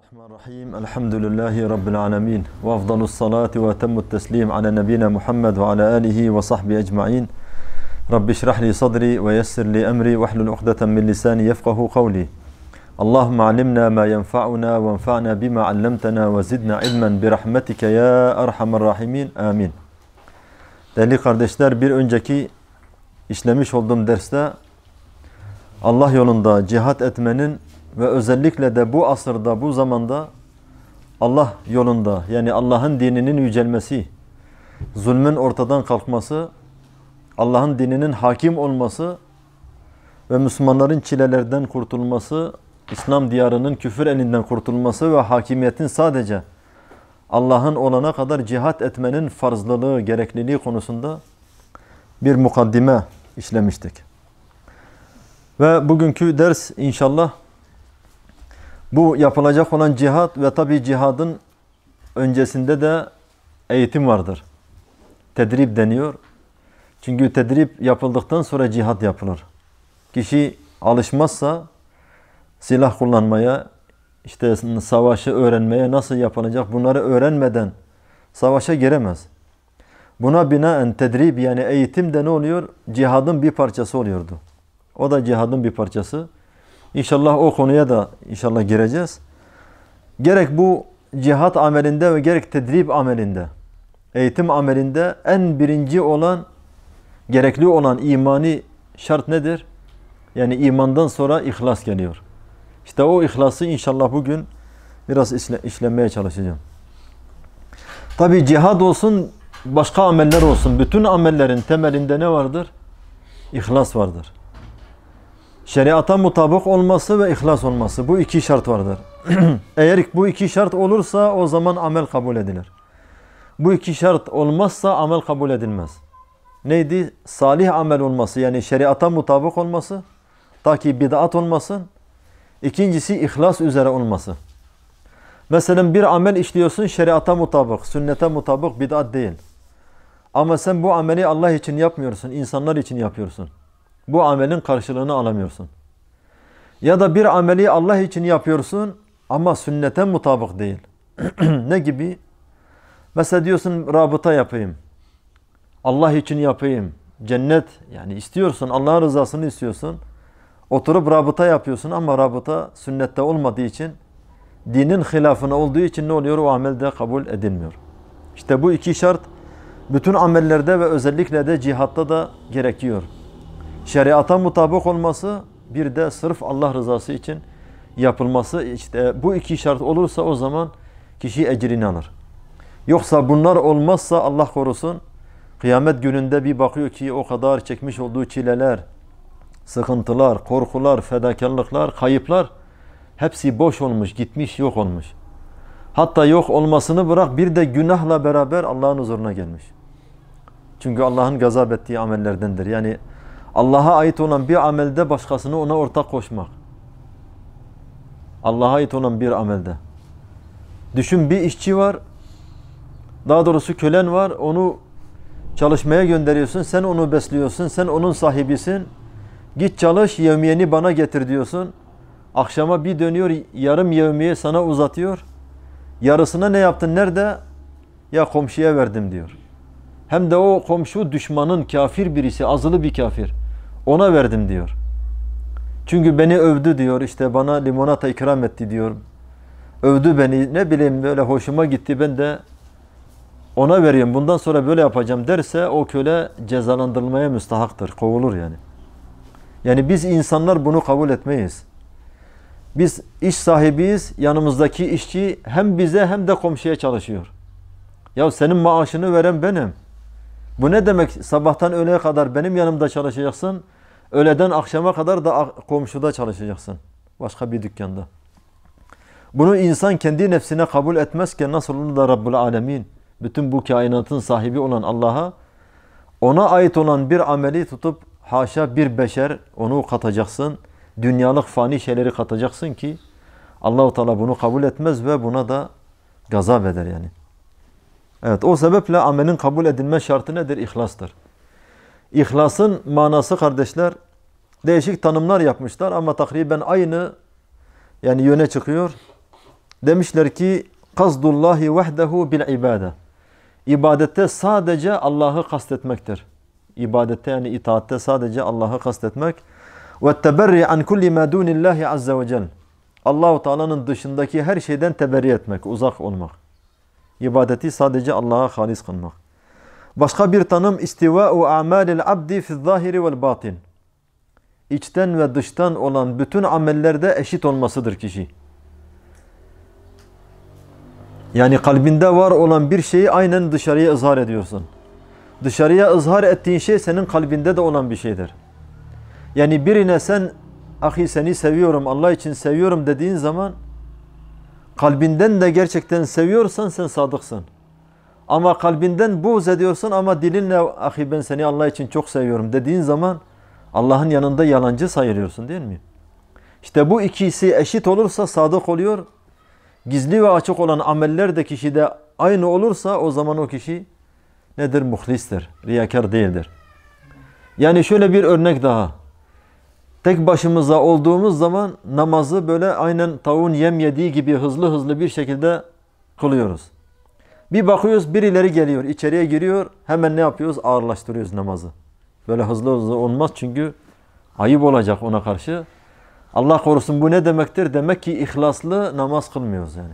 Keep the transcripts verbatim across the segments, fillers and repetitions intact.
Bismillahirrahmanirrahim. Elhamdülillahi Rabbil alemin. Ve afdalus salati ve temmut teslim ala nebina Muhammed ve ala alihi ve sahbihi ecma'in. Rabbi şrahli sadri ve yessirli emri ve hlul uqdeten min lisani yefkahu kavli. Allahümme alimna ma yenfa'una ve enfa'na bima allamtana ve zidna ilmen bi rahmetike ya erhamer rahimin. Amin. Değerli kardeşler, bir önceki işlemiş olduğum derste Allah yolunda cihat etmenin ve özellikle de bu asırda, bu zamanda Allah yolunda, yani Allah'ın dininin yücelmesi, zulmün ortadan kalkması, Allah'ın dininin hakim olması ve Müslümanların çilelerden kurtulması, İslam diyarının küfür elinden kurtulması ve hakimiyetin sadece Allah'ın olana kadar cihat etmenin farzlılığı, gerekliliği konusunda bir mukaddime işlemiştik. Ve bugünkü ders inşallah bu yapılacak olan cihat ve tabi cihadın öncesinde de eğitim vardır. Tedrib deniyor. Çünkü tedrib yapıldıktan sonra cihat yapılır. Kişi alışmazsa silah kullanmaya, işte savaşı öğrenmeye, nasıl yapılacak bunları öğrenmeden savaşa giremez. Buna binaen tedrib, yani eğitim de ne oluyor? Cihadın bir parçası oluyordu. O da cihadın bir parçası. İnşallah o konuya da inşallah gireceğiz. Gerek bu cihat amelinde ve gerek tedrib amelinde, eğitim amelinde en birinci olan, gerekli olan imani şart nedir? Yani imandan sonra ihlas geliyor. İşte o ihlası inşallah bugün biraz işle, işlemeye çalışacağım. Tabi cihad olsun, başka ameller olsun, bütün amellerin temelinde ne vardır? İhlas vardır. Şeriata mutabık olması ve ihlas olması. Bu iki şart vardır. Eğer bu iki şart olursa o zaman amel kabul edilir. Bu iki şart olmazsa amel kabul edilmez. Neydi? Salih amel olması, yani şeriata mutabık olması, ta ki bid'at olmasın. İkincisi ihlas üzere olması. Mesela bir amel işliyorsun, şeriata mutabık, sünnete mutabık, bid'at değil. Ama sen bu ameli Allah için yapmıyorsun, insanlar için yapıyorsun. Bu amelin karşılığını alamıyorsun. Ya da bir ameli Allah için yapıyorsun ama sünnete mutabık değil. Ne gibi? Mesela diyorsun rabıta yapayım. Allah için yapayım. Cennet, yani istiyorsun, Allah'ın rızasını istiyorsun. Oturup rabıta yapıyorsun ama rabıta sünnette olmadığı için, dinin hilafına olduğu için ne oluyor? O amel de kabul edilmiyor. İşte bu iki şart bütün amellerde ve özellikle de cihatta da gerekiyor. Şeriata mutabık olması, bir de sırf Allah rızası için yapılması. İşte bu iki şart olursa o zaman kişi ecrini alır. Yoksa bunlar olmazsa Allah korusun, kıyamet gününde bir bakıyor ki o kadar çekmiş olduğu çileler, sıkıntılar, korkular, fedakarlıklar, kayıplar hepsi boş olmuş, gitmiş, yok olmuş. Hatta yok olmasını bırak, bir de günahla beraber Allah'ın huzuruna gelmiş. Çünkü Allah'ın gazap ettiği amellerdendir. Yani Allah'a ait olan bir amelde başkasını ona ortak koşmak. Allah'a ait olan bir amelde. Düşün, bir işçi var, daha doğrusu kölen var, onu çalışmaya gönderiyorsun, sen onu besliyorsun, sen onun sahibisin. Git çalış, yevmiyeni bana getir diyorsun. Akşama bir dönüyor, yarım yevmiye sana uzatıyor. Yarısına ne yaptın, nerede? Ya komşuya verdim diyor. Hem de o komşu düşmanın, kafir birisi, azılı bir kafir. Ona verdim diyor. Çünkü beni övdü diyor, işte bana limonata ikram etti diyor. Övdü beni, ne bileyim böyle hoşuma gitti, ben de ona veriyorum. Bundan sonra böyle yapacağım derse o köle cezalandırılmaya müstahaktır, kovulur yani. Yani biz insanlar bunu kabul etmeyiz. Biz iş sahibiyiz, yanımızdaki işçi hem bize hem de komşuya çalışıyor. Ya senin maaşını veren benim. Bu ne demek? Sabahtan öğleye kadar benim yanımda çalışacaksın. Öğleden akşama kadar da komşuda çalışacaksın. Başka bir dükkanda. Bunu insan kendi nefsine kabul etmezken nasıl olur da Rabbul Alemin, bütün bu kainatın sahibi olan Allah'a, ona ait olan bir ameli tutup haşa bir beşer onu katacaksın. Dünyalık fani şeyleri katacaksın ki Allah-u Teala bunu kabul etmez ve buna da gazap eder yani. Evet, o sebeple amelin kabul edilme şartı nedir? İhlastır. İhlasın manası kardeşler, değişik tanımlar yapmışlar ama takriben aynı yani yöne çıkıyor. Demişler ki Kazdullahi vahdehu bil ibade. İbadette sadece Allah'ı kastetmektir. İbadette yani itaatte sadece Allah'ı kastetmek. Ve teberri an kulli ma dunillahi azze ve cel. Allah-u Teala'nın dışındaki her şeyden teberri etmek, uzak olmak. İbadeti sadece Allah'a halis kılmak. Başka bir tanım istiva'u a'malil abdi fi'z zahiri vel batin. İçten ve dıştan olan bütün amellerde eşit olmasıdır kişi. Yani kalbinde var olan bir şeyi aynen dışarıya izhar ediyorsun. Dışarıya izhar ettiğin şey senin kalbinde de olan bir şeydir. Yani birine sen ahi seni seviyorum, Allah için seviyorum dediğin zaman kalbinden de gerçekten seviyorsan sen sadıksın. Ama kalbinden buğz ediyorsun ama dilinle ahi ben seni Allah için çok seviyorum dediğin zaman Allah'ın yanında yalancı sayılıyorsun değil mi? İşte bu ikisi eşit olursa sadık oluyor. Gizli ve açık olan ameller de kişide aynı olursa o zaman o kişi nedir? Muhlistir, riyakar değildir. Yani şöyle bir örnek daha. Tek başımıza olduğumuz zaman namazı böyle aynen tavuğun yem yediği gibi hızlı hızlı bir şekilde kılıyoruz. Bir bakıyoruz birileri geliyor, içeriye giriyor, hemen ne yapıyoruz? Ağırlaştırıyoruz namazı. Böyle hızlı hızlı olmaz çünkü ayıp olacak ona karşı. Allah korusun bu ne demektir? Demek ki ihlaslı namaz kılmıyoruz yani.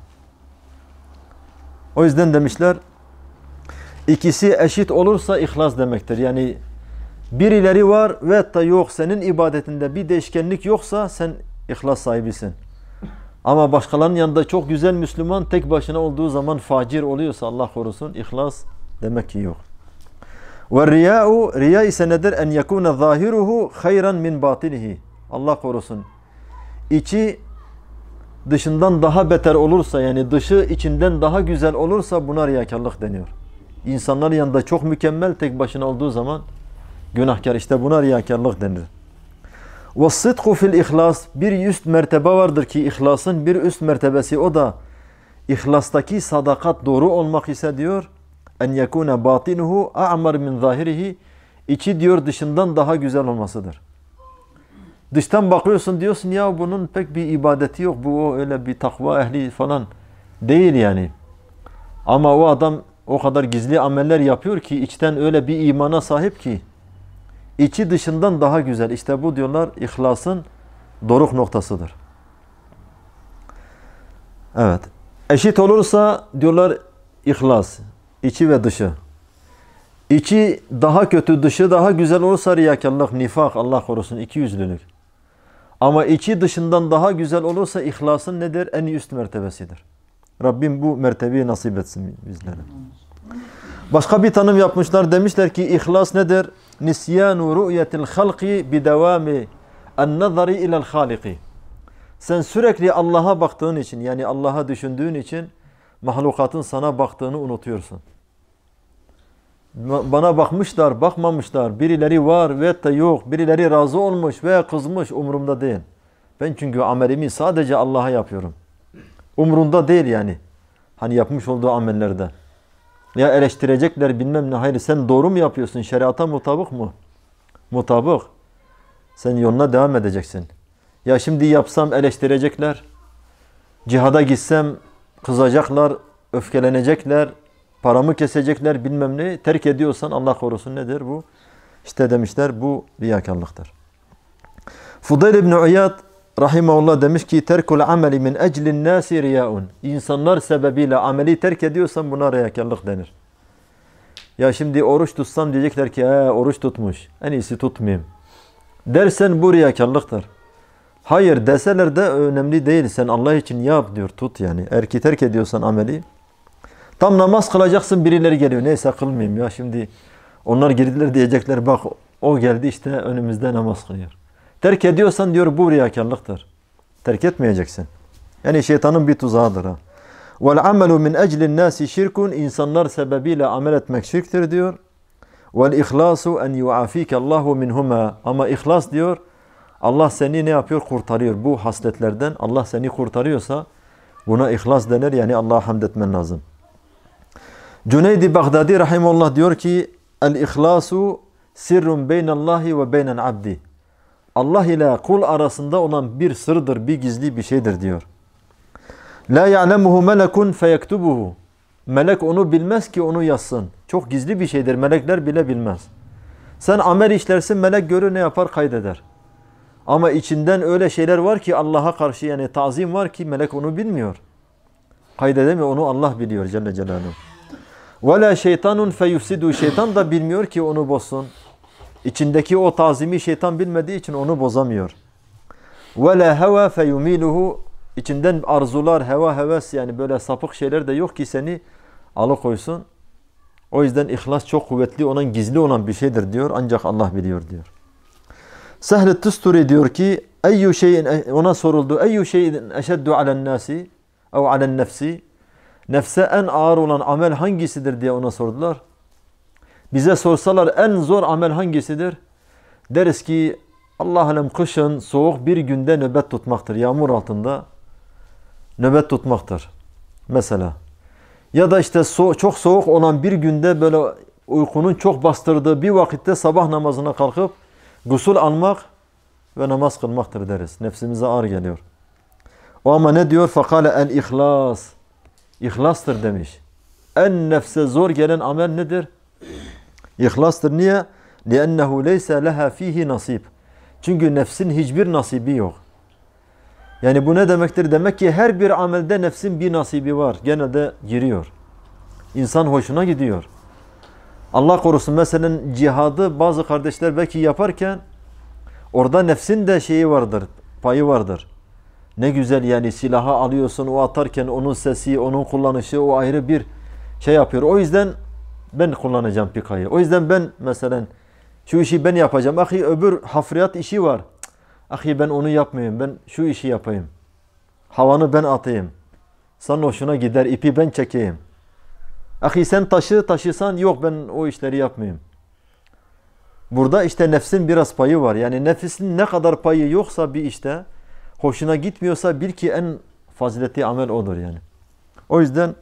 O yüzden demişler ikisi eşit olursa ihlas demektir. Yani birileri var ve da yok senin ibadetinde bir değişkenlik yoksa sen ihlas sahibisin. Ama başkalarının yanında çok güzel Müslüman tek başına olduğu zaman facir oluyorsa Allah korusun ihlas demek ki yok. Ve riya'u riya ise nedir? En yekune zahiruhu hayran min batinihi. Allah korusun. İçi dışından daha beter olursa yani dışı içinden daha güzel olursa buna riyakarlık deniyor. İnsanların yanında çok mükemmel tek başına olduğu zaman günahkar, işte buna riyakarlık denir. وَالصِّدْقُ fil ihlas, bir üst mertebe vardır ki ihlasın bir üst mertebesi, o da ihlastaki sadakat doğru olmak ise diyor en yekune batinuhu a'mar min zahirihi, içi diyor dışından daha güzel olmasıdır. Dıştan bakıyorsun diyorsun ya bunun pek bir ibadeti yok, bu o öyle bir takva ehli falan değil yani. Ama o adam o kadar gizli ameller yapıyor ki içten öyle bir imana sahip ki içi dışından daha güzel. İşte bu diyorlar ihlasın doruk noktasıdır. Evet. Eşit olursa diyorlar ihlas, içi ve dışı. İçi daha kötü, dışı daha güzel olursa riyakarlık, nifak, Allah korusun, ikiyüzlülük. Ama içi dışından daha güzel olursa ihlasın nedir? En üst mertebesidir. Rabbim bu mertebeyi nasip etsin bizlere. Başka bir tanım yapmışlar. Demişler ki ihlas nedir? Nisyanu ru'yetil halqi bidevami en-nazari ila'l haliki. Sen sürekli Allah'a baktığın için, yani Allah'a düşündüğün için mahlukatın sana baktığını unutuyorsun. Bana bakmışlar, bakmamışlar, birileri var ve da yok, birileri razı olmuş veya kızmış, umurumda değil. Ben çünkü amelimi sadece Allah'a yapıyorum. Umurunda değil yani. Hani yapmış olduğu amellerde. Ya eleştirecekler bilmem ne, hayır sen doğru mu yapıyorsun, şeriata mutabık mı? Mutabık. Sen yoluna devam edeceksin. Ya şimdi yapsam eleştirecekler. Cihada gitsem kızacaklar, öfkelenecekler, paramı kesecekler bilmem ne. Terk ediyorsan Allah korusun nedir bu? İşte demişler bu riyakarlıktır. Fudayl ibn Uyad rahimahullah demiş ki terkul ameli min eclin nasi riyaun. İnsanlar sebebiyle ameli terk ediyorsan buna riyakarlık denir. Ya şimdi oruç tutsam diyecekler ki he, oruç tutmuş. En iyisi tutmayayım. Dersen bu riyakarlıktır. Hayır deseler de önemli değil. Sen Allah için yap diyor, tut yani. Eğer ki terk ediyorsan ameli. Tam namaz kılacaksın, birileri geliyor. Neyse kılmayayım ya şimdi. Onlar girdiler diyecekler bak o geldi işte önümüzde namaz kılıyor. Terk ediyorsan diyor bu riyakarlıktır. Terk etmeyeceksin. Yani şeytanın bir tuzağıdır ha. Vel amelu min eclin nasi şirkun, insanlar sebebiyle amel etmek şirktir diyor. Vel ihlasu en yuafike Allahu minhuma, ama ihlas diyor Allah seni ne yapıyor? Kurtarıyor. Bu hasletlerden Allah seni kurtarıyorsa buna ihlas denir, yani Allah'a hamd etmen lazım. Cüneyd-i Bağdadi rahimahullah diyor ki el-ihlasu sirrun beynallahi ve beynen abdi. Allah ile kul arasında olan bir sırdır, bir gizli bir şeydir diyor. La ya'lemuhu melekun feyektubuhu. Melek onu bilmez ki onu yazsın. Çok gizli bir şeydir. Melekler bile bilmez. Sen amel işlersin, melek görür, ne yapar? Kaydeder. Ama içinden öyle şeyler var ki Allah'a karşı, yani tazim var ki melek onu bilmiyor. Kaydedemiyor, onu Allah biliyor Celle Celaluhu. Ve la şeytanun feyufsidu. Şeytan da bilmiyor ki onu bozsun. İçindeki o tazimi şeytan bilmediği için onu bozamıyor. Ve la heva feyumiluhu. İçinden arzular, heva, heves, yani böyle sapık şeyler de yok ki seni alıkoysun. O yüzden ihlas çok kuvvetli olan, gizli olan bir şeydir diyor. Ancak Allah biliyor diyor. Sehl-i Tusturi diyor ki eyyü şeyin, ona soruldu. Eyyü şeyin eşeddu alen nasi ev alen nefsi. Nefse en ağır olan amel hangisidir diye ona sordular. Bize sorsalar en zor amel hangisidir? Deriz ki Allah alem kışın soğuk bir günde nöbet tutmaktır. Yağmur altında nöbet tutmaktır. Mesela. Ya da işte so çok soğuk olan bir günde böyle uykunun çok bastırdığı bir vakitte sabah namazına kalkıp gusül almak ve namaz kılmaktır deriz. Nefsimize ağır geliyor. O ama ne diyor? Fakale el ihlas. İhlastır demiş. En nefse zor gelen amel nedir? İhlastır. Niye? لِأَنَّهُ لَيْسَ لَهَا ف۪يهِ nasip. Çünkü nefsin hiçbir nasibi yok. Yani bu ne demektir? Demek ki her bir amelde nefsin bir nasibi var. Genelde giriyor. İnsan hoşuna gidiyor. Allah korusun, mesela cihadı bazı kardeşler belki yaparken orada nefsin de şeyi vardır, payı vardır. Ne güzel yani, silahı alıyorsun, o atarken onun sesi, onun kullanışı, o ayrı bir şey yapıyor. O yüzden ben kullanacağım pikayı. O yüzden ben mesela şu işi ben yapacağım. Ahi öbür hafriyat işi var. Ahi ben onu yapmayayım. Ben şu işi yapayım. Havanı ben atayım. Sana hoşuna gider. İpi ben çekeyim. Ahi sen taşı taşısan, yok ben o işleri yapmayayım. Burada işte nefsin biraz payı var. Yani nefsin ne kadar payı yoksa bir işte, hoşuna gitmiyorsa bil ki en faziletli amel odur yani. O yüzden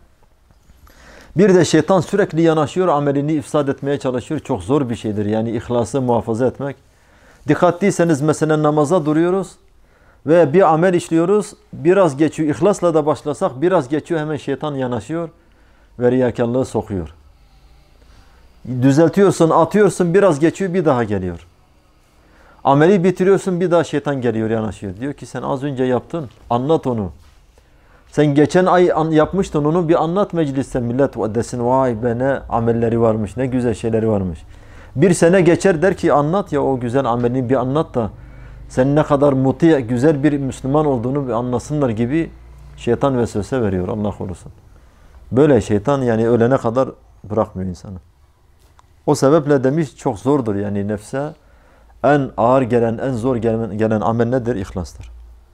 bir de şeytan sürekli yanaşıyor, amelini ifsad etmeye çalışıyor. Çok zor bir şeydir yani ihlası muhafaza etmek. Dikkatliyseniz mesela namaza duruyoruz ve bir amel işliyoruz. Biraz geçiyor, ihlasla da başlasak biraz geçiyor, hemen şeytan yanaşıyor ve riyakarlığı sokuyor. Düzeltiyorsun, atıyorsun, biraz geçiyor, bir daha geliyor. Ameli bitiriyorsun, bir daha şeytan geliyor, yanaşıyor. Diyor ki sen az önce yaptın, anlat onu. Sen geçen ay yapmıştın onu, bir anlat mecliste, millet desin vay be ne amelleri varmış, ne güzel şeyleri varmış. Bir sene geçer, der ki anlat ya o güzel amelini bir anlat da sen ne kadar muti, güzel bir Müslüman olduğunu bir anlasınlar gibi şeytan vesvese veriyor, Allah korusun. Böyle şeytan yani ölene kadar bırakmıyor insanı. O sebeple demiş çok zordur yani nefse en ağır gelen, en zor gelen, gelen amel nedir? İhlastır.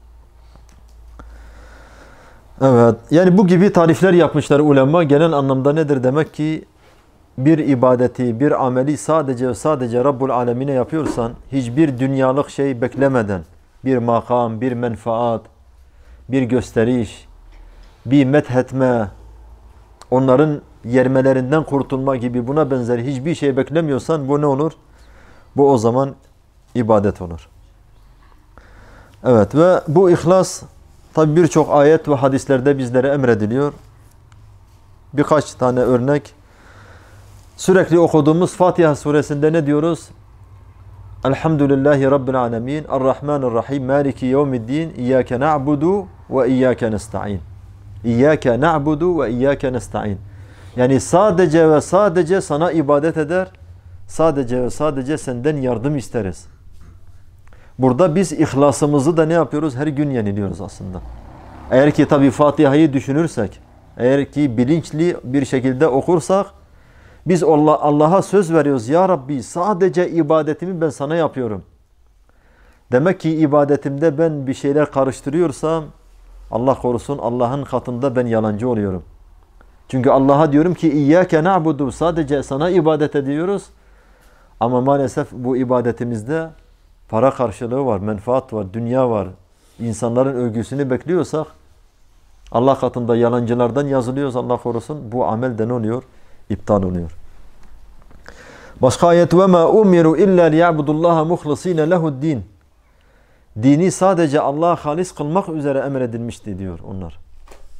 Evet, yani bu gibi tarifler yapmışlar ulema. Genel anlamda nedir? Demek ki bir ibadeti, bir ameli sadece sadece Rabbul Alemine yapıyorsan, hiçbir dünyalık şey beklemeden, bir makam, bir menfaat, bir gösteriş, bir methetme, onların yermelerinden kurtulma gibi buna benzer hiçbir şey beklemiyorsan bu ne olur? Bu o zaman ibadet olur. Evet, ve bu ihlas tabi birçok ayet ve hadislerde bizlere emrediliyor. Birkaç tane örnek. Sürekli okuduğumuz Fatiha suresinde ne diyoruz? Elhamdülillahi Rabbil alemin, Errahmanirrahim, Maliki yevmiddin, İyyâke na'budu ve İyyâke nesta'in. İyyâke na'budu ve İyyâke nesta'in. Yani sadece ve sadece sana ibadet eder, sadece ve sadece senden yardım isteriz. Burada biz ihlasımızı da ne yapıyoruz? Her gün yeniliyoruz aslında. Eğer ki tabi Fatiha'yı düşünürsek, eğer ki bilinçli bir şekilde okursak, biz Allah'a söz veriyoruz. Ya Rabbi sadece ibadetimi ben sana yapıyorum. Demek ki ibadetimde ben bir şeyler karıştırıyorsam, Allah korusun Allah'ın katında ben yalancı oluyorum. Çünkü Allah'a diyorum ki İyyâke na'budu, sadece sana ibadet ediyoruz. Ama maalesef bu ibadetimizde para karşılığı var, menfaat var, dünya var. İnsanların övgüsünü bekliyorsak Allah katında yalancılardan yazılıyoruz, Allah korusun. Bu amel de ne oluyor? İptal oluyor. Başka ayet ve ma umiru illa liya'budullaha muhlisina lehu'd-din. Dini sadece Allah'a halis kılmak üzere emredilmişti diyor onlar.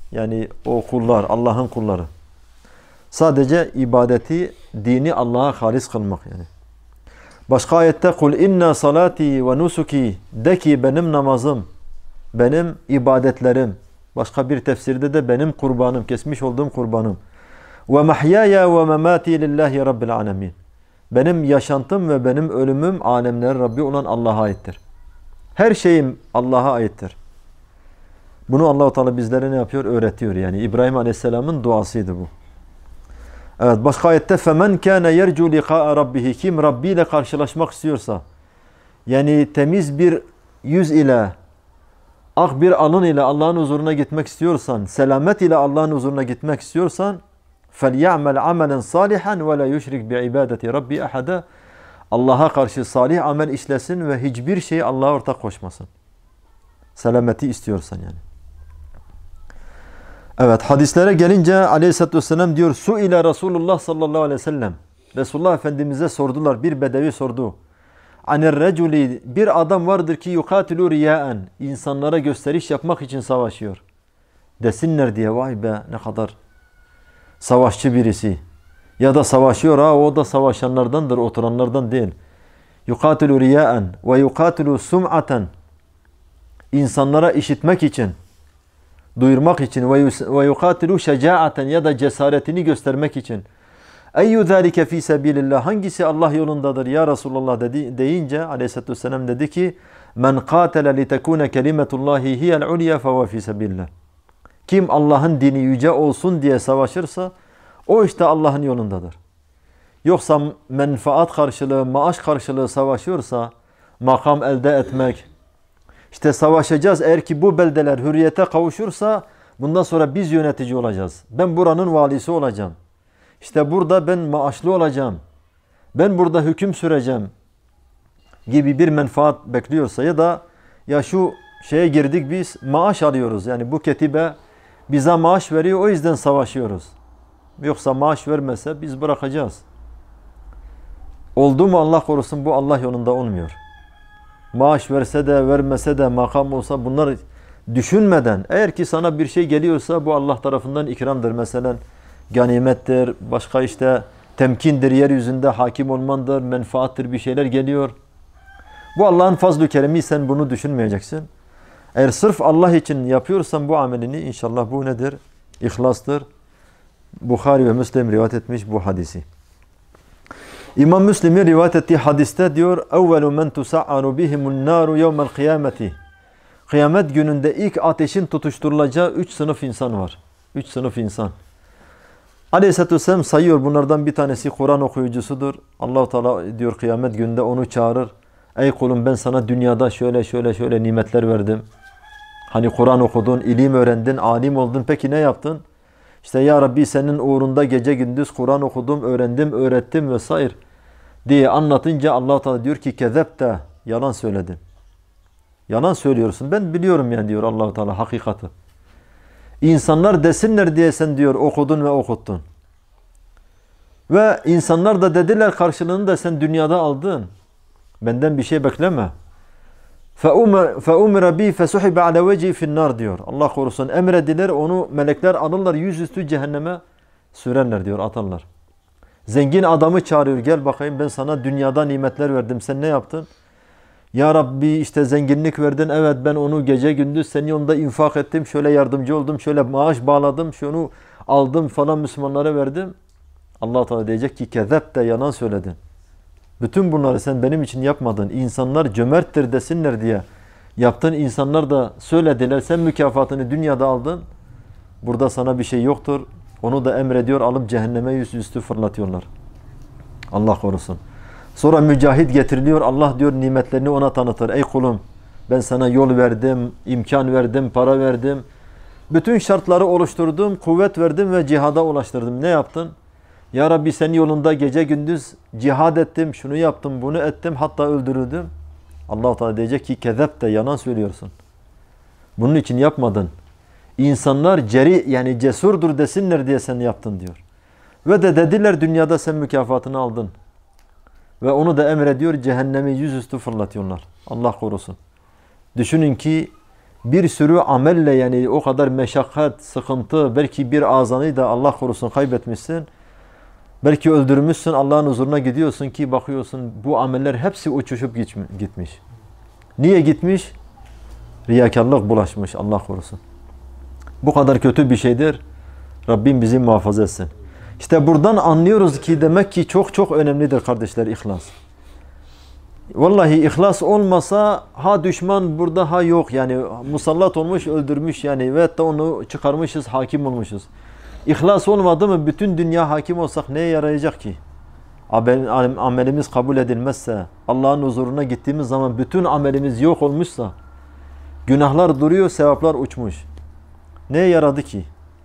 Yani o kullar, Allah'ın kulları. Sadece ibadeti, dini Allah'a halis kılmak yani. Başka ayette kul inna salati ve nusuki, de ki benim namazım, benim ibadetlerim. Başka bir tefsirde de benim kurbanım, kesmiş olduğum kurbanım. Ve mahyaya ve memati lillahi rabbil alamin. Benim yaşantım ve benim ölümüm alemlerin Rabbi olan Allah'a aittir. Her şeyim Allah'a aittir. Bunu Allah-u Teala bizlere ne yapıyor? Öğretiyor. Yani İbrahim Aleyhisselam'ın duasıydı bu. Evet, başka ayette فَمَنْ كَانَ يَرْجُوا لِقَاءَ رَبِّهِ Kim Rabbi ile karşılaşmak istiyorsa, yani temiz bir yüz ile, ak bir alın ile Allah'ın huzuruna gitmek istiyorsan, selamet ile Allah'ın huzuruna gitmek istiyorsan, فَلْيَعْمَلْ عَمَلًا صَالِحًا وَلَا يُشْرِكْ بِعِبَادَةِ رَبِّ أَحَدًا Allah'a karşı salih amel işlesin ve hiçbir şeyi Allah'a ortak koşmasın. Selameti istiyorsan yani. Evet, hadislere gelince Aleyhisselatü Vesselam diyor, su ile Resulullah sallallahu aleyhi ve sellem. Resulullah Efendimiz'e sordular, bir bedevi sordu. Anir reculi, bir adam vardır ki yukatilu riyaen, insanlara gösteriş yapmak için savaşıyor. Desinler diye, vay be ne kadar savaşçı birisi. Ya da savaşıyor, ha o da savaşanlardandır, oturanlardan değil. Yukatilu riyaen ve yukatilu sum'aten, insanlara işitmek için, duyurmak için, ve yukatilu şecaaten, ya da cesaretini göstermek için. Eyyü zâlike fî sebîlillah, hangisi Allah yolundadır ya Resulullah dedi, deyince Aleyhisselatü Vesselam dedi ki men qâtele litekûne kelimetullâhi hiyel ulya fehuve fî sebîlillah. Kim Allah'ın dini yüce olsun diye savaşırsa o işte Allah'ın yolundadır. Yoksa menfaat karşılığı, maaş karşılığı savaşıyorsa, makam elde etmek, işte savaşacağız eğer ki bu beldeler hürriyete kavuşursa bundan sonra biz yönetici olacağız. Ben buranın valisi olacağım. İşte burada ben maaşlı olacağım. Ben burada hüküm süreceğim gibi bir menfaat bekliyorsa ya da ya şu şeye girdik biz maaş alıyoruz. Yani bu ketibe bize maaş veriyor o yüzden savaşıyoruz. Yoksa maaş vermese biz bırakacağız. Oldu mu Allah korusun bu Allah yolunda olmuyor. Maaş verse de vermese de makam olsa bunlar düşünmeden eğer ki sana bir şey geliyorsa bu Allah tarafından ikramdır. Mesela ganimettir, başka işte temkindir, yeryüzünde hakim olmandır, menfaattir, bir şeyler geliyor. Bu Allah'ın fazl-ı keremi, sen bunu düşünmeyeceksin. Eğer sırf Allah için yapıyorsan bu amelini inşallah bu nedir? İhlastır. Bukhari ve Müslim rivayet etmiş bu hadisi. İmam Müslim'in rivayet ettiği hadiste diyor evvelu men tusa'aru bihimun naru yevmel kıyameti. Kıyamet gününde ilk ateşin tutuşturulacağı üç sınıf insan var. Üç sınıf insan. Aleyhisselatü Vesselam sayıyor, bunlardan bir tanesi Kur'an okuyucusudur. Allah-u Teala diyor kıyamet gününde onu çağırır. Ey kulum ben sana dünyada şöyle şöyle şöyle nimetler verdim. Hani Kur'an okudun, ilim öğrendin, alim oldun. Peki ne yaptın? İşte ya Rabbi senin uğrunda gece gündüz Kur'an okudum, öğrendim, öğrettim vesaire diye anlatınca Allah-u Teala diyor ki kezepte, yalan söyledin. Yalan söylüyorsun. Ben biliyorum yani diyor Allah-u Teala hakikati. İnsanlar desinler diye sen diyor okudun ve okuttun. Ve insanlar da dediler karşılığını da sen dünyada aldın. Benden bir şey bekleme. فَاُمِرَ بِي فَسُحِبَ عَلَى وَجِهِ فِي النَّارِ diyor. Allah korusun emrediler, onu melekler alırlar, yüzüstü cehenneme sürerler diyor, atarlar. Zengin adamı çağırıyor, gel bakayım ben sana dünyada nimetler verdim, sen ne yaptın? Ya Rabbi işte zenginlik verdin, evet ben onu gece gündüz senin yolunda infak ettim, şöyle yardımcı oldum, şöyle maaş bağladım, şunu aldım falan Müslümanlara verdim. Allah Teala diyecek ki kezep de yalan söyledin. Bütün bunları sen benim için yapmadın. İnsanlar cömerttir desinler diye yaptın. İnsanlar da söylediler. Sen mükafatını dünyada aldın. Burada sana bir şey yoktur. Onu da emrediyor. Alıp cehenneme yüzüstü fırlatıyorlar. Allah korusun. Sonra mücahit getiriliyor. Allah diyor nimetlerini ona tanıtır. Ey kulum ben sana yol verdim, imkan verdim, para verdim. Bütün şartları oluşturdum, kuvvet verdim ve cihada ulaştırdım. Ne yaptın? Ya Rabbi senin yolunda gece gündüz cihad ettim, şunu yaptım, bunu ettim, hatta öldürüldüm. Allah-u Teala diyecek ki kezep de yalan söylüyorsun. Bunun için yapmadın. İnsanlar ceri yani cesurdur desinler diye sen yaptın diyor. Ve de dediler dünyada sen mükafatını aldın. Ve onu da emrediyor, cehennemi yüzüstü fırlatıyorlar. Allah korusun. Düşünün ki bir sürü amelle, yani o kadar meşakkat, sıkıntı, belki bir azanı da Allah korusun kaybetmişsin. Belki öldürmüşsün, Allah'ın huzuruna gidiyorsun ki bakıyorsun bu ameller hepsi uçuşup gitmiş. Niye gitmiş? Riyakarlık bulaşmış, Allah korusun. Bu kadar kötü bir şeydir. Rabbim bizi muhafaza etsin. İşte buradan anlıyoruz ki demek ki çok çok önemlidir kardeşler ihlas. Vallahi ihlas olmasa ha düşman burada ha yok, yani musallat olmuş öldürmüş yani ve da onu çıkarmışız, hakim olmuşuz. İhlas olmadı mı bütün dünya hakim olsak neye yarayacak ki? Amelimiz kabul edilmezse, Allah'ın huzuruna gittiğimiz zaman bütün amelimiz yok olmuşsa, günahlar duruyor, sevaplar uçmuş. Neye yaradı ki?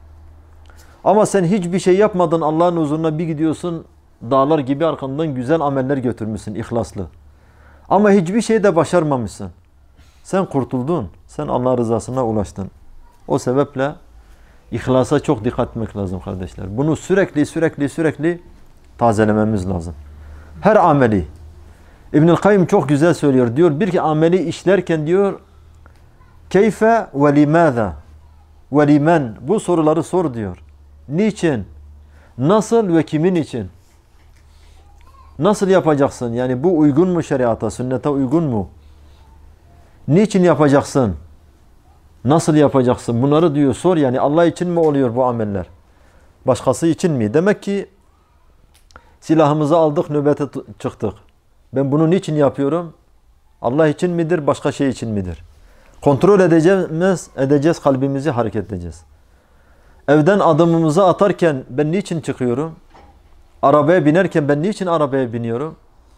Ama sen hiçbir şey yapmadın, Allah'ın huzuruna bir gidiyorsun, dağlar gibi arkandan güzel ameller götürmüşsün, ihlaslı. Ama hiçbir şey de başarmamışsın. Sen kurtuldun, sen Allah rızasına ulaştın. O sebeple İhlasa çok dikkat etmek lazım kardeşler. Bunu sürekli sürekli sürekli tazelememiz lazım. Her ameli. İbnül Kayyim çok güzel söylüyor. Diyor bir ki ameli işlerken diyor keyfe ve limâza ve limen, bu soruları sor diyor. Niçin? Nasıl ve kimin için? Nasıl yapacaksın? Yani bu uygun mu şeriata, sünnete uygun mu? Niçin yapacaksın? Nasıl yapacaksın? Bunları diyor sor, yani Allah için mi oluyor bu ameller? Başkası için mi? Demek ki silahımızı aldık, nöbete çıktık. Ben bunu niçin yapıyorum? Allah için midir, başka şey için midir? Kontrol edeceğiz, edeceğiz kalbimizi, hareket edeceğiz. Evden adımımızı atarken ben niçin çıkıyorum? Arabaya binerken ben niçin arabaya biniyorum?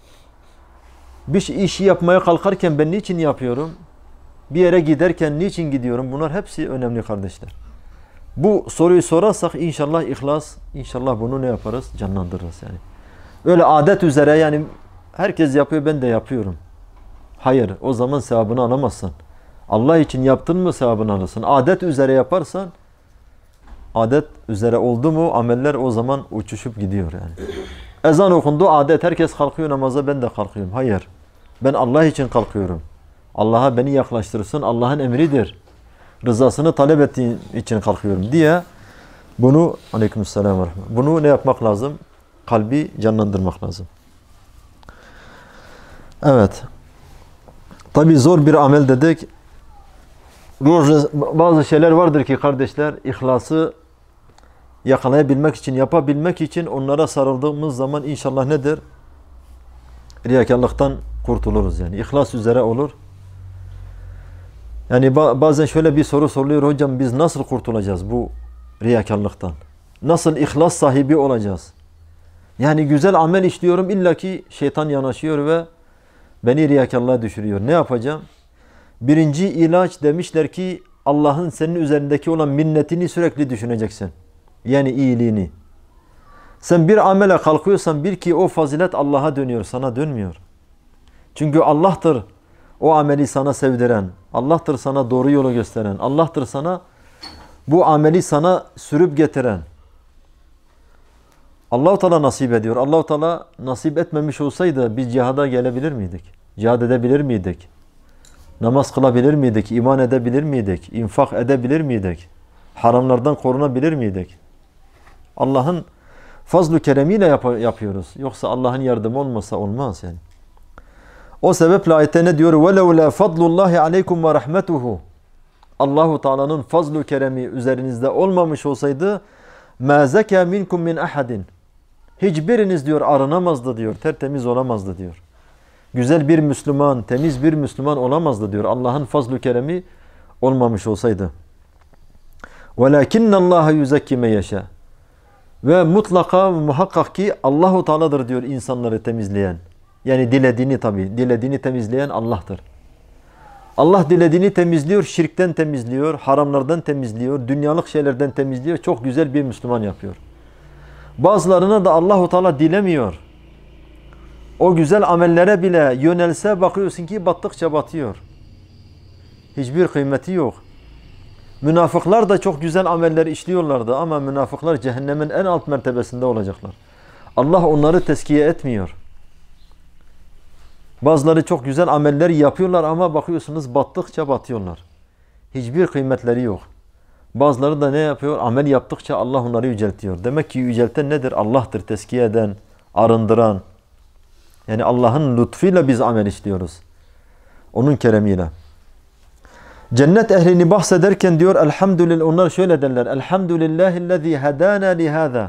Bir işi yapmaya kalkarken ben niçin yapıyorum? Bir yere giderken niçin gidiyorum? Bunlar hepsi önemli kardeşler. Bu soruyu sorarsak inşallah ihlas, inşallah bunu ne yaparız? Canlandırırız yani. Öyle adet üzere, yani herkes yapıyor ben de yapıyorum. Hayır, o zaman sevabını alamazsın. Allah için yaptın mı sevabını alırsın. Adet üzere yaparsan, adet üzere oldu mu ameller o zaman uçuşup gidiyor yani. Ezan okundu, adet, herkes kalkıyor namaza, ben de kalkıyorum. Hayır, ben Allah için kalkıyorum. Allah'a beni yaklaştırsın, Allah'ın emridir. Rızasını talep ettiğin için kalkıyorum diye bunu, aleykümselam ve rahmet, bunu ne yapmak lazım? Kalbi canlandırmak lazım. Evet. Tabi zor bir amel dedik. Bazı şeyler vardır ki kardeşler, ihlası yakalayabilmek için, yapabilmek için onlara sarıldığımız zaman inşallah nedir? Riyakarlıktan kurtuluruz yani. İhlas üzere olur. Yani bazen şöyle bir soru soruluyor, hocam biz nasıl kurtulacağız bu riyakarlıktan? Nasıl ihlas sahibi olacağız? Yani güzel amel işliyorum, illaki şeytan yanaşıyor ve beni riyakarlığa düşürüyor. Ne yapacağım? Birinci ilaç demişler ki Allah'ın senin üzerindeki olan minnetini sürekli düşüneceksin. Yani iyiliğini. Sen bir amele kalkıyorsan bil ki o fazilet Allah'a dönüyor, sana dönmüyor. Çünkü Allah'tır o ameli sana sevdiren, Allah'tır sana doğru yolu gösteren, Allah'tır sana bu ameli sana sürüp getiren. Allah-u Teala nasip ediyor. Allah-u Teala nasip etmemiş olsaydı biz cihada gelebilir miydik? Cihad edebilir miydik? Namaz kılabilir miydik? İman edebilir miydik? İnfak edebilir miydik? Haramlardan korunabilir miydik? Allah'ın fazl-ı keremiyle yap yapıyoruz. Yoksa Allah'ın yardımı olmasa olmaz yani. O sebeple ayette ne diyor? وَلَوْ لَا فَضْلُ اللّٰهِ عَلَيْكُمْ وَرَحْمَتُهُ Allah-u Teala'nın fazl-ı keremi üzerinizde olmamış olsaydı مَا زَكَى مِنْكُمْ مِنْ أَحَدٍ Hiçbiriniz diyor arınamazdı diyor, tertemiz olamazdı diyor. Güzel bir Müslüman, temiz bir Müslüman olamazdı diyor. Allah'ın fazl-ı keremi olmamış olsaydı. وَلَكِنَّ اللّٰهَ يُزَكِّ مَنْ يَشَاءُ Ve mutlaka muhakkak ki Allah-u Teala'dır diyor insanları temizleyen. Yani dilediğini tabi, dilediğini temizleyen Allah'tır. Allah dilediğini temizliyor, şirkten temizliyor, haramlardan temizliyor, dünyalık şeylerden temizliyor. Çok güzel bir Müslüman yapıyor. Bazılarına da Allah-u Teala dilemiyor. O güzel amellere bile yönelse bakıyorsun ki battıkça batıyor. Hiçbir kıymeti yok. Münafıklar da çok güzel ameller işliyorlardı ama münafıklar cehennemin en alt mertebesinde olacaklar. Allah onları tezkiye etmiyor. Bazıları çok güzel ameller yapıyorlar ama bakıyorsunuz battıkça batıyorlar. hiçbir kıymetleri yok. Bazıları da ne yapıyor? Amel yaptıkça Allah onları yüceltiyor. Demek ki yücelten nedir? Allah'tır, tezkiye eden, arındıran. Yani Allah'ın lütfuyla biz amel işliyoruz. Onun keremiyle. Cennet ehlini bahsederken diyor elhamdülillah, onlar şöyle derler. Elhamdülillahillezî hedâna lihâzâ.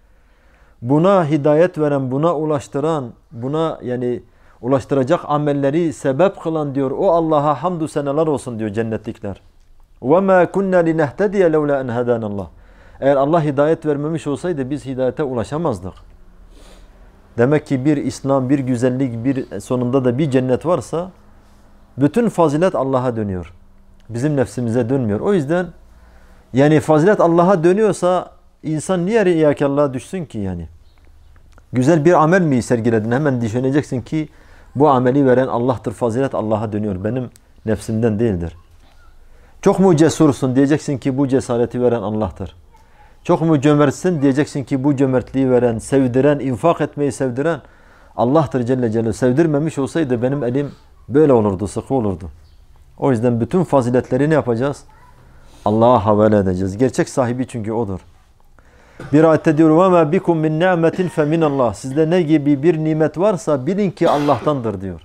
Buna hidayet veren, buna ulaştıran, buna yani ulaştıracak amelleri sebep kılan diyor. O Allah'a hamdü seneler olsun diyor cennetlikler. وَمَا كُنَّا لِنَهْتَدِيَ لَوْلَا اَنْ هَدَانَ اللّٰهِ. Eğer Allah hidayet vermemiş olsaydı biz hidayete ulaşamazdık. Demek ki bir İslam, bir güzellik, bir sonunda da bir cennet varsa bütün fazilet Allah'a dönüyor. Bizim nefsimize dönmüyor. O yüzden yani fazilet Allah'a dönüyorsa insan niye riyakarlığa düşsün ki yani? Güzel bir amel mi sergiledin? Hemen düşüneceksin ki bu ameli veren Allah'tır. Fazilet Allah'a dönüyor. Benim nefsimden değildir. Çok mu cesursun? Diyeceksin ki bu cesareti veren Allah'tır. Çok mu cömertsin? Diyeceksin ki bu cömertliği veren, sevdiren, infak etmeyi sevdiren Allah'tır Celle Celaluhu. Sevdirmemiş olsaydı benim elim böyle olurdu, sıkı olurdu. O yüzden bütün faziletleri ne yapacağız? Allah'a havale edeceğiz. Gerçek sahibi çünkü O'dur. Bir ayette diyor وَمَا بِكُمْ مِنْ نَعْمَةٍ فَمِنَ اللّٰهِ. Sizde ne gibi bir nimet varsa bilin ki Allah'tandır diyor.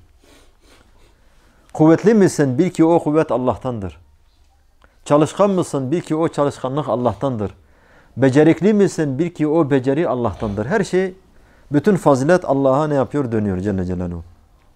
Kuvvetli misin? Bil ki o kuvvet Allah'tandır. Çalışkan mısın? Bil ki o çalışkanlık Allah'tandır. Becerikli misin? Bil ki o beceri Allah'tandır. Her şey, bütün fazilet Allah'a ne yapıyor? Dönüyor Celle Celaluhu.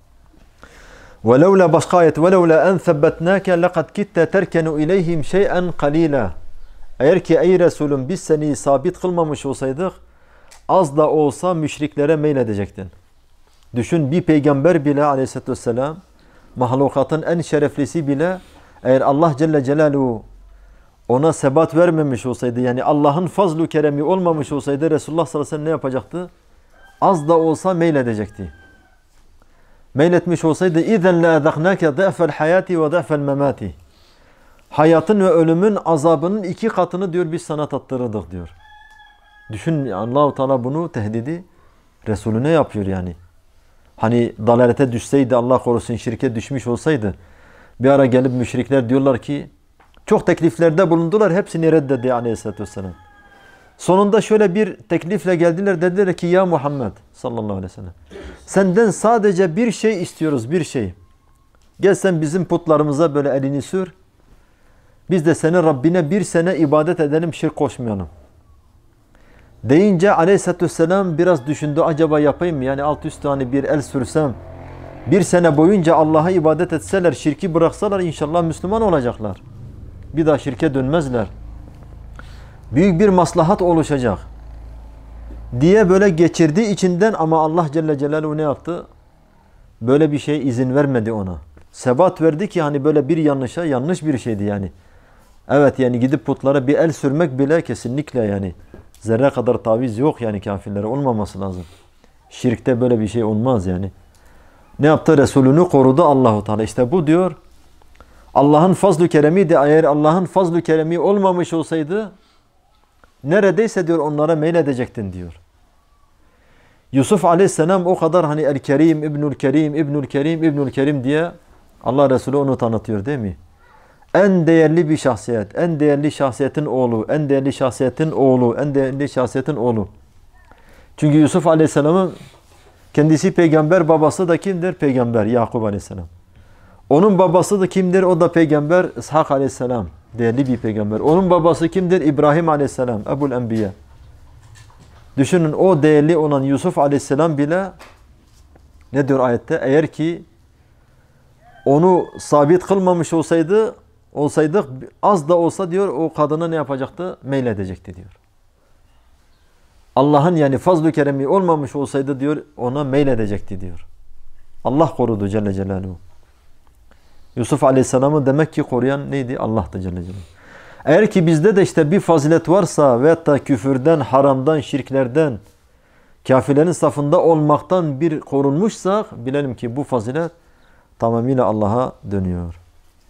وَلَوْلَا başka ayet وَلَوْلَا اَنْ ثَبَّتْنَاكَ لَقَدْ كِتَّ تَرْكَنُ اِلَيْهِمْ شَيْئًا قَلِيلًا. Eğer ki ey Resulüm biz seni sabit kılmamış olsaydık az da olsa müşriklere meyledecektin. Düşün, bir peygamber bile aleyhissalatü vesselam, mahlukatın en şereflisi bile eğer Allah Celle Celaluhu ona sebat vermemiş olsaydı, yani Allah'ın fazlu keremi olmamış olsaydı Resulullah sallallahu aleyhi ve sellem ne yapacaktı? Az da olsa meyledecekti. Meyletmiş olsaydı اِذَنْ لَاَذَقْنَاكَ ضَعْفَ الْحَيَاتِ وَضَعْفَ الْمَمَاتِ. Hayatın ve ölümün azabının iki katını diyor biz sana tattırırdık diyor. Düşün, Allah-u Teala bunu tehdidi Resulüne yapıyor yani. Hani dalalete düşseydi, Allah korusun şirke düşmüş olsaydı, bir ara gelip müşrikler diyorlar ki çok tekliflerde bulundular, hepsini reddetti aleyhissalatü vesselam. Sonunda şöyle bir teklifle geldiler, dediler ki ya Muhammed sallallahu aleyhi ve sellem senden sadece bir şey istiyoruz, bir şey. Gel sen bizim putlarımıza böyle elini sür. Biz de senin Rabbine bir sene ibadet edelim, şirk koşmayalım. Deyince aleyhissalatü vesselam biraz düşündü, acaba yapayım mı? Yani alt üstü hani bir el sürsem, bir sene boyunca Allah'a ibadet etseler, şirki bıraksalar inşallah Müslüman olacaklar. Bir daha şirke dönmezler. Büyük bir maslahat oluşacak diye böyle geçirdi içinden, ama Allah Celle Celaluhu ne yaptı? Böyle bir şey izin vermedi ona. Sebat verdi ki hani böyle bir yanlışa, yanlış bir şeydi yani. Evet yani gidip putlara bir el sürmek bile kesinlikle yani zerre kadar taviz yok yani, kafirlere olmaması lazım. Şirkte böyle bir şey olmaz yani. Ne yaptı? Resulünü korudu Allahu Teala. İşte bu diyor Allah'ın fazl-ı keremiydi. Eğer Allah'ın fazl-ı keremi olmamış olsaydı neredeyse diyor onlara meyledecektin diyor. Yusuf Aleyhisselam o kadar hani El-Kerim, İbnül Kerim, İbnül Kerim, İbnül Kerim diye Allah Resulü onu tanıtıyor değil mi? En değerli bir şahsiyet, en değerli şahsiyetin oğlu, en değerli şahsiyetin oğlu, en değerli şahsiyetin oğlu. Çünkü Yusuf Aleyhisselam'ın kendisi peygamber, babası da kimdir? Peygamber Yakub Aleyhisselam. Onun babası da kimdir? O da peygamber İshak Aleyhisselam. Değerli bir peygamber. Onun babası kimdir? İbrahim Aleyhisselam. Ebul Enbiya. Düşünün, o değerli olan Yusuf Aleyhisselam bile ne diyor ayette? Eğer ki onu sabit kılmamış olsaydı, olsaydık az da olsa diyor o kadına ne yapacaktı? Meyledecekti diyor. Allah'ın yani fazl-ı keremi olmamış olsaydı diyor ona meyledecekti diyor. Allah korudu Celle Celaluhu. Yusuf Aleyhisselam'ı demek ki koruyan neydi? Allah'tı Celle Celaluhu. Eğer ki bizde de işte bir fazilet varsa veyahut da küfürden, haramdan, şirklerden, kafirlerin safında olmaktan bir korunmuşsak bilelim ki bu fazilet tamamıyla Allah'a dönüyor.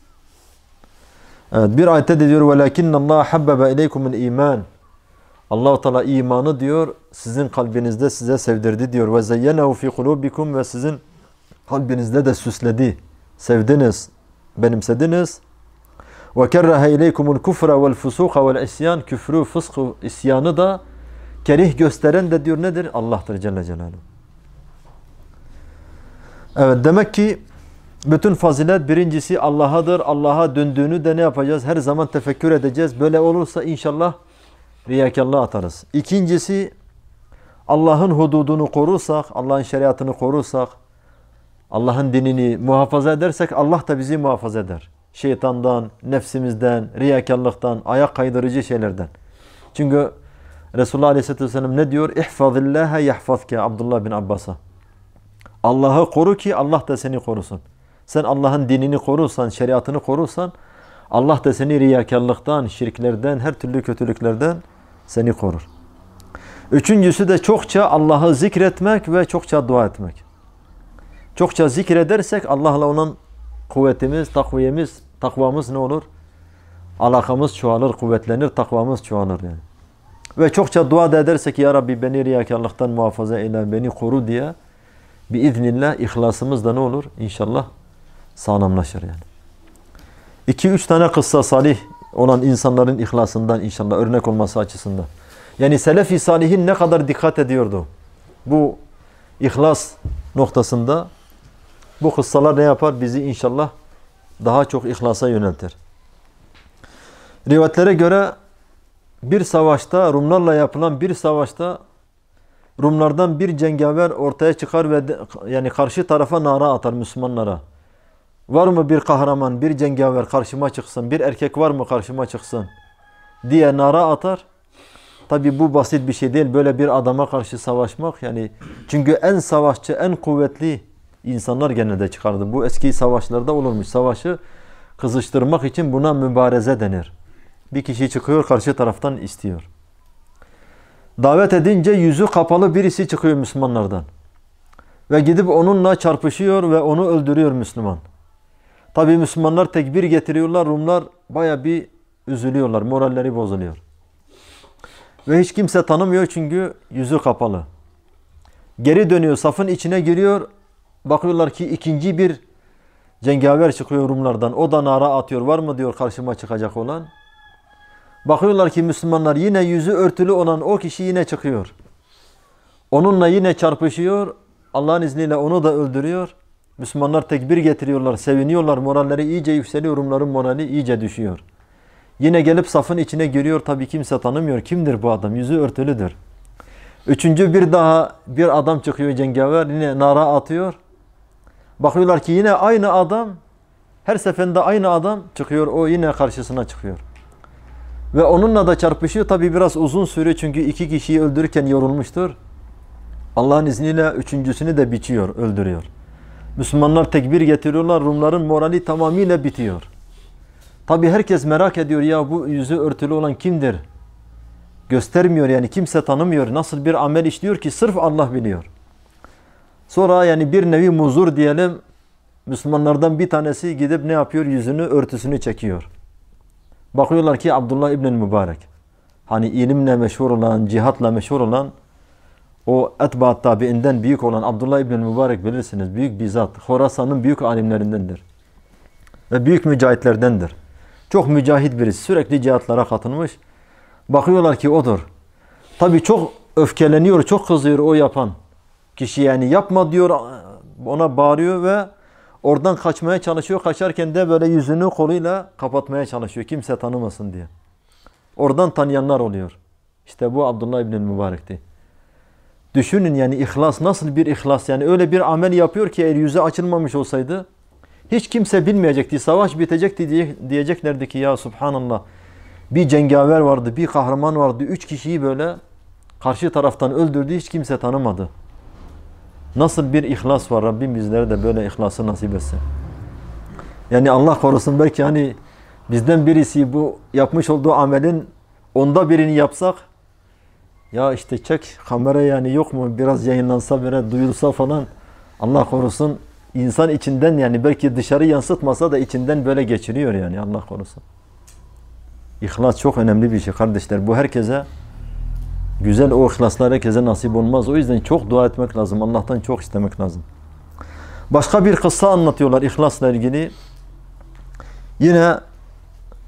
Evet, bir ayette de diyor وَلَكِنَّ اللّٰهَ حَبَّبَ اِلَيْكُمُ الْا۪يمَانِ. Allah-u Teala imanı diyor sizin kalbinizde size sevdirdi diyor. وَزَيَّنَهُ فِي قُلُوبِكُمْ ve sizin kalbinizde de süsledi. Sevdiniz, benimsediniz. Ve kerrehe ileykumul kufra vel fusuka vel isyan. Küfrü, fıskı, isyanı da kerih gösteren de diyor nedir? Allah'tır Celle Celaluhu. Evet, demek ki bütün fazilet birincisi Allah'adır. Allah'a döndüğünü de ne yapacağız? Her zaman tefekkür edeceğiz. Böyle olursa inşallah riyakarlığa atarız. İkincisi Allah'ın hududunu korursak, Allah'ın şeriatını korursak, Allah'ın dinini muhafaza edersek Allah da bizi muhafaza eder. Şeytandan, nefsimizden, riyakarlıktan, ayak kaydırıcı şeylerden. Çünkü Resulullah Aleyhisselatü Vesselam ne diyor? İhfazillâhe yahfazke Abdullah bin Abbas'a. Allah'ı koru ki Allah da seni korusun. Sen Allah'ın dinini korursan, şeriatını korursan Allah da seni riyakarlıktan, şirklerden, her türlü kötülüklerden seni korur. Üçüncüsü de çokça Allah'ı zikretmek ve çokça dua etmek. Çokça zikredersek Allah'la olan kuvvetimiz, takviyemiz, takvamız ne olur? Alakamız çoğalır, kuvvetlenir, takvamız çoğalır yani. Ve çokça dua da edersek ya Rabbi beni riyakarlıktan muhafaza eyle, beni koru diye biiznillah ihlasımız da ne olur? İnşallah sağlamlaşır yani. İki üç tane kıssa salih olan insanların ihlasından inşallah örnek olması açısından. Yani Selefi Salihin ne kadar dikkat ediyordu bu ihlas noktasında. Bu kıssalar ne yapar? Bizi inşallah daha çok ihlasa yöneltir. Rivayetlere göre bir savaşta, Rumlarla yapılan bir savaşta Rumlardan bir cengaver ortaya çıkar ve de, yani karşı tarafa nara atar Müslümanlara. Var mı bir kahraman, bir cengaver karşıma çıksın, bir erkek var mı karşıma çıksın diye nara atar. Tabi bu basit bir şey değil. Böyle bir adama karşı savaşmak yani çünkü en savaşçı, en kuvvetli insanlar genelde çıkardı. Bu eski savaşlarda olurmuş. Savaşı kızıştırmak için buna mübareze denir. Bir kişi çıkıyor karşı taraftan istiyor. Davet edince yüzü kapalı birisi çıkıyor Müslümanlardan. Ve gidip onunla çarpışıyor ve onu öldürüyor Müslüman. Tabi Müslümanlar tekbir getiriyorlar. Rumlar baya bir üzülüyorlar. Moralleri bozuluyor. Ve hiç kimse tanımıyor çünkü yüzü kapalı. Geri dönüyor, safın içine giriyor. Bakıyorlar ki ikinci bir cengaver çıkıyor Rumlardan. O da nara atıyor. Var mı diyor karşıma çıkacak olan. Bakıyorlar ki Müslümanlar yine yüzü örtülü olan o kişi yine çıkıyor. Onunla yine çarpışıyor. Allah'ın izniyle onu da öldürüyor. Müslümanlar tekbir getiriyorlar, seviniyorlar. Moralleri iyice yükseliyor. Rumların morali iyice düşüyor. Yine gelip safın içine giriyor. Tabii kimse tanımıyor. Kimdir bu adam? Yüzü örtülüdür. Üçüncü bir daha bir adam çıkıyor cengaver. Yine nara atıyor. Bakıyorlar ki yine aynı adam. Her seferinde aynı adam çıkıyor. O yine karşısına çıkıyor. Ve onunla da çarpışıyor. Tabii biraz uzun sürüyor. Çünkü iki kişiyi öldürürken yorulmuştur. Allah'ın izniyle üçüncüsünü de biçiyor, öldürüyor. Müslümanlar tekbir getiriyorlar. Rumların morali tamamıyla bitiyor. Tabi herkes merak ediyor ya bu yüzü örtülü olan kimdir? Göstermiyor yani kimse tanımıyor. Nasıl bir amel işliyor ki sırf Allah biliyor. Sonra yani bir nevi muzur diyelim. Müslümanlardan bir tanesi gidip ne yapıyor? Yüzünü örtüsünü çekiyor. Bakıyorlar ki Abdullah İbn Mübarek. Hani ilimle meşhur olan, cihatla meşhur olan o etbaat tabiinden büyük olan Abdullah İbn Mübarek bilirsiniz. Büyük bir zat. Horasan'ın büyük alimlerindendir. Ve büyük mücahitlerdendir. Çok mücahit birisi. Sürekli cihatlara katılmış. Bakıyorlar ki odur. Tabii çok öfkeleniyor, çok kızıyor o yapan kişi yani yapma diyor, ona bağırıyor ve oradan kaçmaya çalışıyor. Kaçarken de böyle yüzünü koluyla kapatmaya çalışıyor. Kimse tanımasın diye. Oradan tanıyanlar oluyor. İşte bu Abdullah İbn Mübarek'ti. Düşünün yani ihlas nasıl bir ihlas yani öyle bir amel yapıyor ki eğer yüzü açılmamış olsaydı hiç kimse bilmeyecekti. Savaş bitecekti diye, diyeceklerdi ki ya subhanallah bir cengaver vardı, bir kahraman vardı. Üç kişiyi böyle karşı taraftan öldürdü. Hiç kimse tanımadı. Nasıl bir ihlas var. Rabbim bizlere de böyle ihlası nasip etsin. Yani Allah korusun belki hani bizden birisi bu yapmış olduğu amelin onda birini yapsak ya işte çek kamera yani yok mu biraz yayınlansa böyle duyulsa falan Allah korusun insan içinden yani belki dışarı yansıtmasa da içinden böyle geçiriyor yani Allah korusun. İhlas çok önemli bir şey kardeşler. Bu herkese güzel o ihlaslar herkese nasip olmaz. O yüzden çok dua etmek lazım. Allah'tan çok istemek lazım. Başka bir kıssa anlatıyorlar ihlasla ilgili. Yine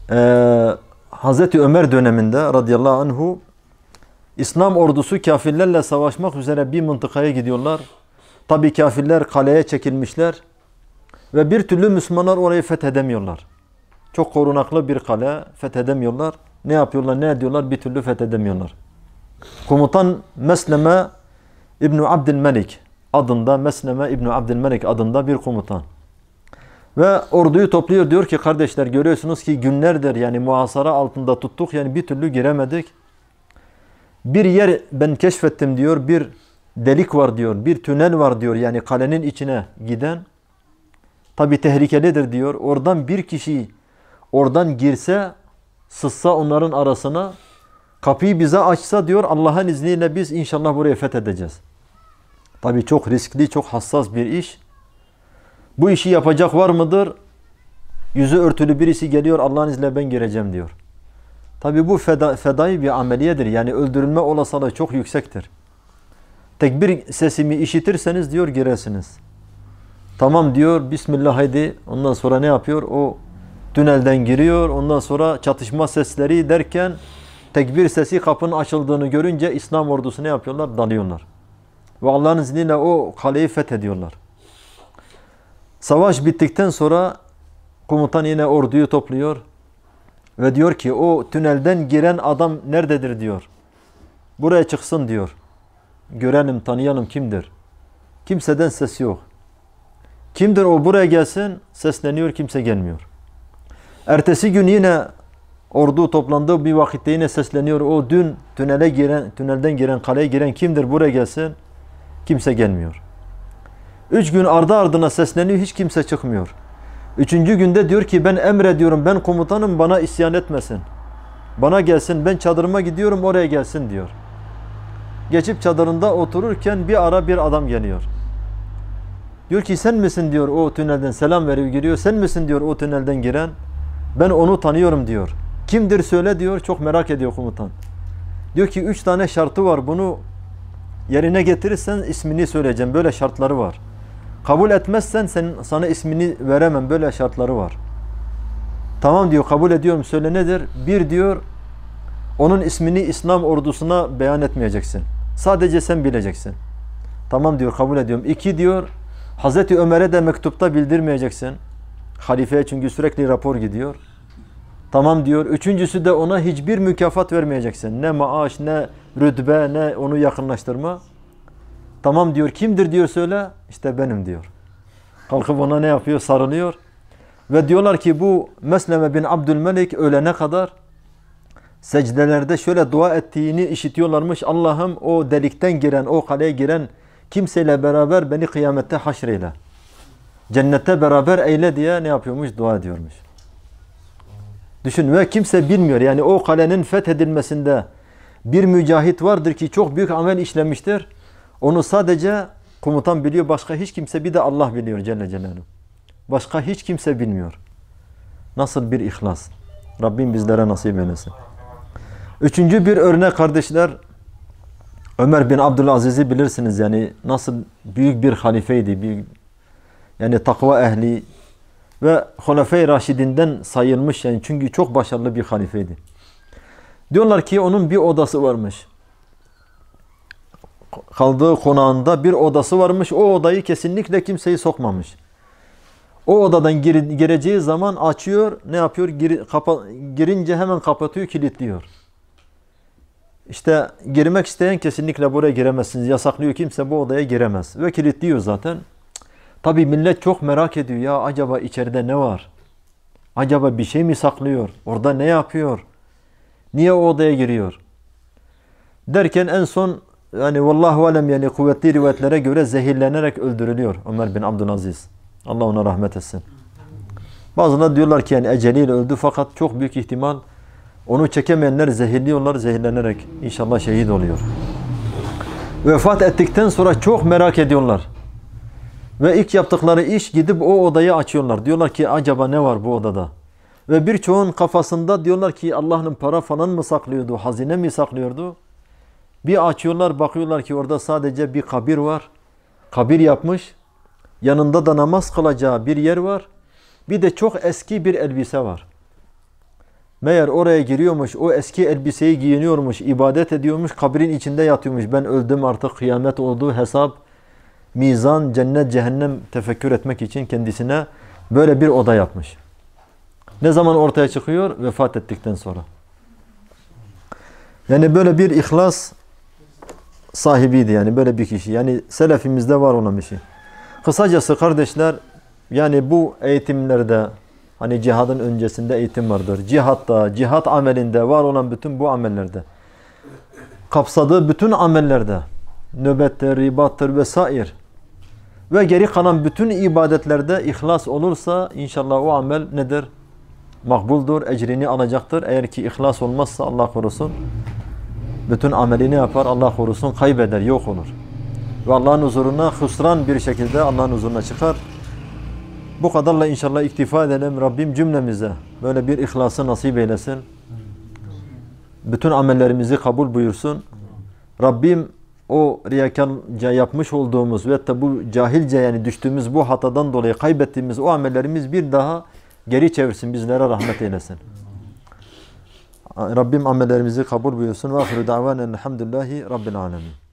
Ee, Hazreti Ömer döneminde radıyallahu anhu İslam ordusu kafirlerle savaşmak üzere bir mıntıkaya gidiyorlar. Tabi kafirler kaleye çekilmişler ve bir türlü Müslümanlar orayı fethedemiyorlar. Çok korunaklı bir kale, fethedemiyorlar. Ne yapıyorlar, ne ediyorlar, bir türlü fethedemiyorlar. Komutan Mesleme İbn-i Abdülmelik adında, Mesleme İbn-i Abdülmelik adında bir komutan. Ve orduyu topluyor, diyor ki kardeşler, görüyorsunuz ki günlerdir yani muhasara altında tuttuk, yani bir türlü giremedik. Bir yer ben keşfettim diyor, bir delik var diyor, bir tünel var diyor, yani kalenin içine giden. Tabi tehlikelidir diyor. Oradan bir kişi oradan girse, sızsa onların arasına, kapıyı bize açsa diyor, Allah'ın izniyle biz inşallah burayı fethedeceğiz. Tabi çok riskli, çok hassas bir iş. Bu işi yapacak var mıdır? Yüzü örtülü birisi geliyor, Allah'ın izniyle ben gireceğim diyor. Tabi bu feda, fedai bir ameliyedir. Yani öldürülme olasılığı çok yüksektir. Tekbir sesimi işitirseniz diyor girersiniz. Tamam diyor, Bismillah haydi. Ondan sonra ne yapıyor? O tünelden giriyor. Ondan sonra çatışma sesleri derken tekbir sesi, kapının açıldığını görünce İslam ordusu ne yapıyorlar? Dalıyorlar. Ve Allah'ın izniyle o kaleyi fethediyorlar. Savaş bittikten sonra komutan yine orduyu topluyor ve diyor ki o tünelden giren adam nerededir diyor. Buraya çıksın diyor. Görelim, tanıyalım kimdir. Kimseden ses yok. Kimdir o, buraya gelsin? Sesleniyor, kimse gelmiyor. Ertesi gün yine ordu toplandığı bir vakitte yine sesleniyor. O dün tünele giren, tünelden giren, kaleye giren kimdir, buraya gelsin? Kimse gelmiyor. Üç gün ardı ardına sesleniyor, hiç kimse çıkmıyor. Üçüncü günde diyor ki ben emrediyorum, ben komutanım, bana isyan etmesin. Bana gelsin, ben çadırıma gidiyorum, oraya gelsin diyor. Geçip çadırında otururken bir ara bir adam geliyor. Diyor ki sen misin diyor, o tünelden selam veriyor, giriyor. Sen misin diyor o tünelden giren? Ben onu tanıyorum diyor. Kimdir söyle diyor, çok merak ediyor komutan. Diyor ki üç tane şartı var, bunu yerine getirirsen ismini söyleyeceğim, böyle şartları var. Kabul etmezsen sen, sana ismini veremem, böyle şartları var. Tamam diyor, kabul ediyorum, söyle nedir? Bir diyor, onun ismini İslam ordusuna beyan etmeyeceksin. Sadece sen bileceksin. Tamam diyor, kabul ediyorum. İki diyor, Hazreti Ömer'e de mektupta bildirmeyeceksin. Halifeye çünkü sürekli rapor gidiyor. Tamam diyor. Üçüncüsü de ona hiçbir mükafat vermeyeceksin. Ne maaş, ne rütbe, ne onu yakınlaştırma. Tamam diyor. Kimdir diyor söyle. İşte benim diyor. Kalkıp ona ne yapıyor? Sarılıyor. Ve diyorlar ki bu Mesleme bin Abdülmelik ölene kadar secdelerde şöyle dua ettiğini işitiyorlarmış. Allah'ım o delikten giren, o kaleye giren kimseyle beraber beni kıyamette haşreyle. Cennette beraber eyle diye ne yapıyormuş? Dua ediyormuş. Düşün, ve kimse bilmiyor. Yani o kalenin fethedilmesinde bir mücahit vardır ki çok büyük amel işlemiştir. Onu sadece komutan biliyor. Başka hiç kimse, bir de Allah biliyor Celle Celaluhu. Başka hiç kimse bilmiyor. Nasıl bir ihlas. Rabbim bizlere nasip eylesin. Üçüncü bir örnek kardeşler. Ömer bin Abdülaziz'i bilirsiniz. Yani nasıl büyük bir halifeydi. Büyük, yani takva ehli ve Hulefai Raşidinden sayılmış. Yani çünkü çok başarılı bir halifeydi. Diyorlar ki onun bir odası varmış. Kaldığı konağında bir odası varmış. O odayı kesinlikle kimseyi sokmamış. O odadan gir, gireceği zaman açıyor. Ne yapıyor? Gir, kapa, girince hemen kapatıyor, kilitliyor. İşte girmek isteyen kesinlikle buraya giremezsiniz. Yasaklıyor, kimse bu odaya giremez. Ve kilitliyor zaten. Tabi millet çok merak ediyor. Ya acaba içeride ne var? Acaba bir şey mi saklıyor? Orada ne yapıyor? Niye o odaya giriyor? Derken en son yani vallahu alem, yani kuvvetli rivayetlere göre zehirlenerek öldürülüyor Ömer bin Abdülaziz. Allah ona rahmet etsin. Bazıları diyorlar ki yani eceliyle öldü, fakat çok büyük ihtimal onu çekemeyenler zehirliyorlar, zehirlenerek inşallah şehit oluyor. Vefat ettikten sonra çok merak ediyorlar. Ve ilk yaptıkları iş gidip o odayı açıyorlar. Diyorlar ki acaba ne var bu odada? Ve birçoğun kafasında diyorlar ki Allah'ın para falan mı saklıyordu, hazine mi saklıyordu? Bir açıyorlar, bakıyorlar ki orada sadece bir kabir var. Kabir yapmış. Yanında da namaz kılacağı bir yer var. Bir de çok eski bir elbise var. Meğer oraya giriyormuş, o eski elbiseyi giyiniyormuş, ibadet ediyormuş, kabrin içinde yatıyormuş. Ben öldüm artık, kıyamet oldu, hesap, mizan, cennet, cehennem tefekkür etmek için kendisine böyle bir oda yapmış. Ne zaman ortaya çıkıyor? Vefat ettikten sonra. Yani böyle bir ihlas sahibiydi, yani böyle bir kişi. Yani selefimizde var olan bir şey. Kısacası kardeşler, yani bu eğitimlerde, hani cihadın öncesinde eğitim vardır. Cihatta, cihat amelinde var olan bütün bu amellerde, kapsadığı bütün amellerde, nöbettir, ribattır vesaire ve geri kalan bütün ibadetlerde ihlas olursa inşallah o amel nedir? Makbuldur, ecrini alacaktır. Eğer ki ihlas olmazsa Allah korusun, bütün amelini yapar, Allah korusun kaybeder, yok olur. Ve Allah'ın huzuruna husran bir şekilde Allah'ın huzuruna çıkar. Bu kadarla inşallah iktifa edelim. Rabbim cümlemize böyle bir ihlası nasip eylesin. Bütün amellerimizi kabul buyursun. Rabbim o riyakarca yapmış olduğumuz ve da bu cahilce, yani düştüğümüz bu hatadan dolayı kaybettiğimiz o amellerimiz bir daha geri çevirsin, bizlere rahmet eylesin. Rabbim amellerimizi kabul buyursun. Ve ahiru da'vanen elhamdülillahi rabbil alemin.